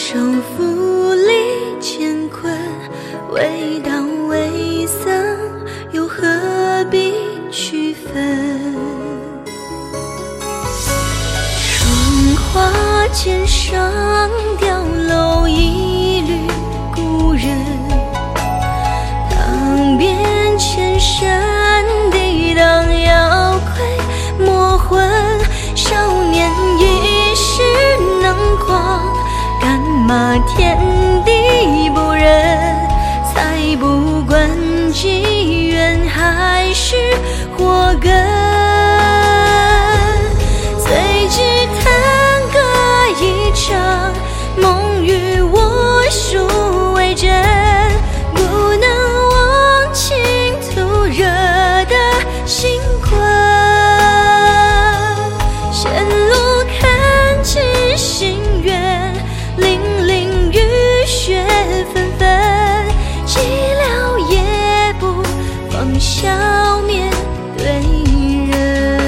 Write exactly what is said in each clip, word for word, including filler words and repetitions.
手负里乾坤，未到未丧，又何必区分？霜花肩上雕镂一缕故人，当边千山抵挡妖魁魔魂。少年一世能狂，干嘛天地不仁？才不管机缘还是祸根，最只叹歌一场，梦与我殊为真，不能忘情徒惹的心困。前路看尽心愿，凛凛雨雪纷纷，寂寥也不放笑面对人。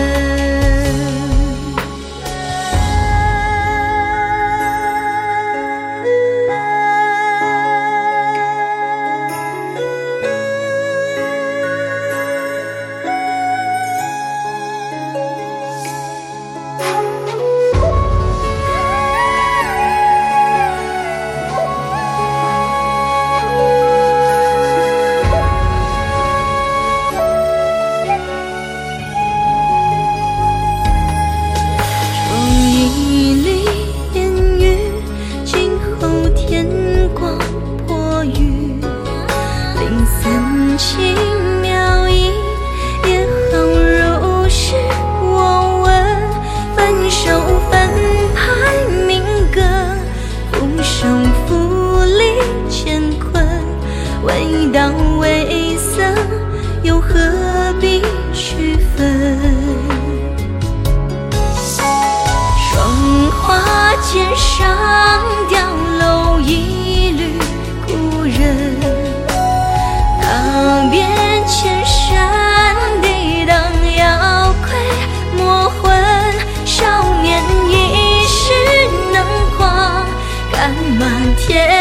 轻描一也好如是我闻，分手分拍命格，浮生负里乾坤，未到未丧，又何必区分？霜花肩上雕镂一缕故人，当边千山抵挡妖魁魔魂。少年一世能狂，干嘛天